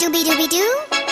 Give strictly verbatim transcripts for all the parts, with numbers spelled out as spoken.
Dubi-Dubi-Du.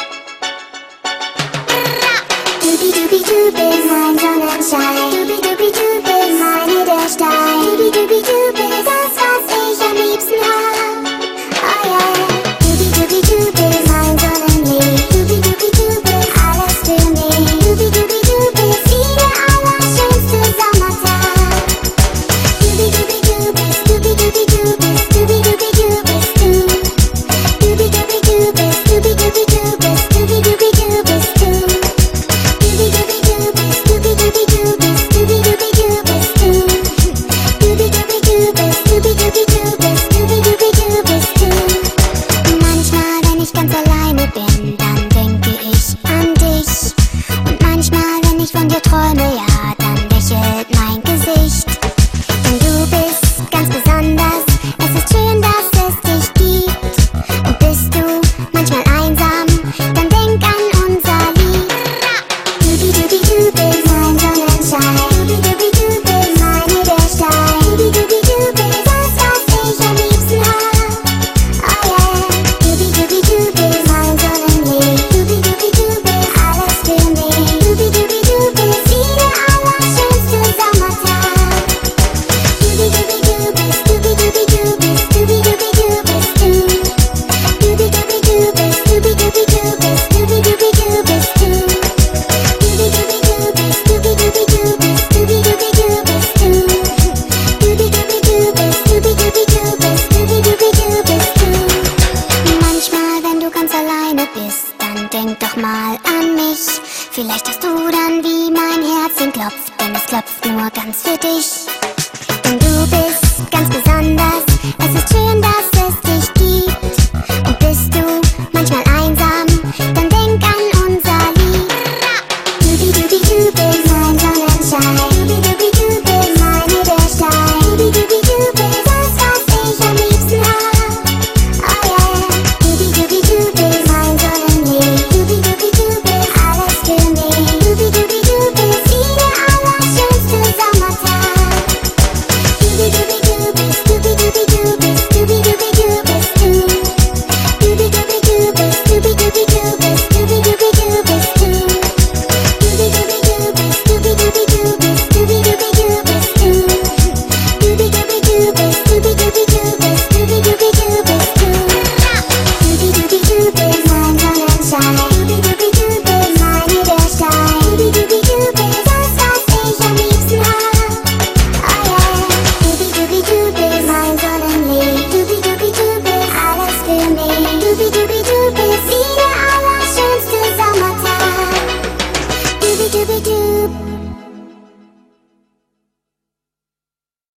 Dubi-Dubi-Du bist mein Sonnenschein. Dubi-Dubi-Du bist meine der Stein. Dubi-Dubi-Du bist das, was ich am liebsten hab. Oh yeah. Dubi-Dubi-Du bist mein Sonnenlicht. Dubi-Dubi-Du bist alles für mich. Dubi-Dubi-Du bist wie der allerschönste Sommertag. Dubi-Dubi-Du bist, Dubi-Dubi-Du bist, Dubi-Dubi-Du bist du. Dubi-Dubi-Du bist, Dubi-Dubi-Du bist, Dubi-Dubi-Du bist du. Dubi-Dubi-Du bist, Dubi-Dubi-Du bist, Dubi-Dubi-Du bist du. Dubi-Dubi-Du bist, Dubi-Dubi-Du bist, Dubi-Dubi-Du bist du. Manchmal, wenn ich ganz alleine bin, dann denke ich an dich. Und manchmal, wenn ich von dir träume, ja, dann lächelt mein Gesicht. Denn du bist ganz besonders, es ist schön, dass es dich gibt. Und bist du manchmal einsam, dann denk an unser Lied. Dubi-Dubi-Du bist mein Sonnenschein. Dubi-Dubi-Du bist meine der Stein. Dubi-Dubi-Du bist das, was ich am liebsten hab. Oh yeah. Dubi-Dubi-Du bist mein Sonnenlicht. Dubi-Dubi-Du bist alles für mich. Dubi-Dubi-Du bist wie der allerschönste Sommertag. Dubi-Dubi-Du bist, Dubi-Dubi-Du bist, Dubi-Dubi-Du bist du. Dubi-Dubi-Du bist, Dubi-Dubi-Du bist, Dubi-Dubi-Du bist du. Dubi-Dubi-Du bist, Dubi-Dubi-Du bist, Dubi-Dubi-Du bist du. Dubi-Dubi-Du bist, Dubi-Dubi-Du bist, Dubi-Dubi-Du bist du. Manchmal, wenn du ganz alleine bist, dann denk doch mal an mich. Vielleicht hast du dann, wie mein Herzchen klopft, denn es klopft nur ganz für dich. Denn du bist ganz besonders,